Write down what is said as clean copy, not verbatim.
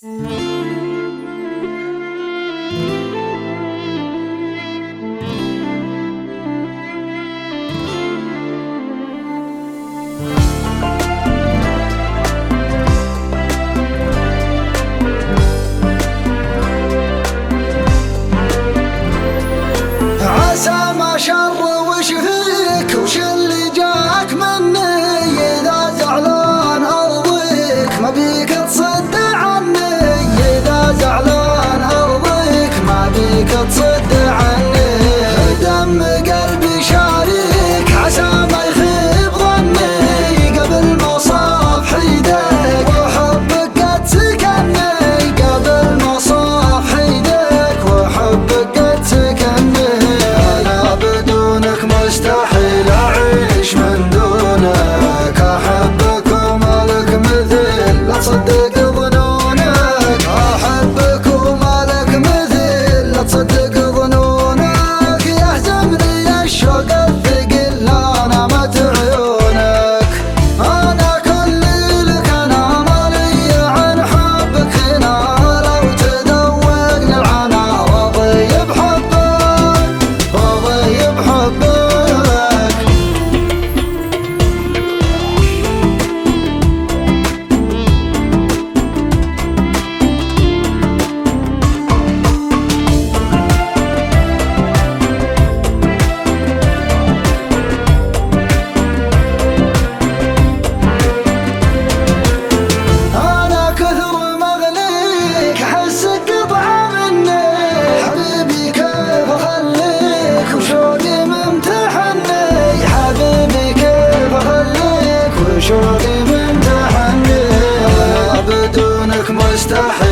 عسى ما شر وش فيك وش اللي جاك مني، إذا زعلان أرضيك ما بيك تصد عني، إذا زعلان أرضيك ما بيك تصد عني. دم قلبي شاريك عسى ما يخيب ظني، قبل ما صاف حيدك وحبك قد سكني، قبل ما صاف حيدك وحبك قد سكني. مستحيل أعيش من دونك، أحبك ومالك مثيل لا تصدق ظنونك، أحبك ومالك مثيل لا تصدق ظنونك. يهزمني الشوق الثقيل لا نامت عيونك، أنا كل لك أنا مالي عن حبك هنا، لو تذوقني العنا وأضي بحبك وأضي بحبك. شوقي ممتحني، أنا بدونك مستحيل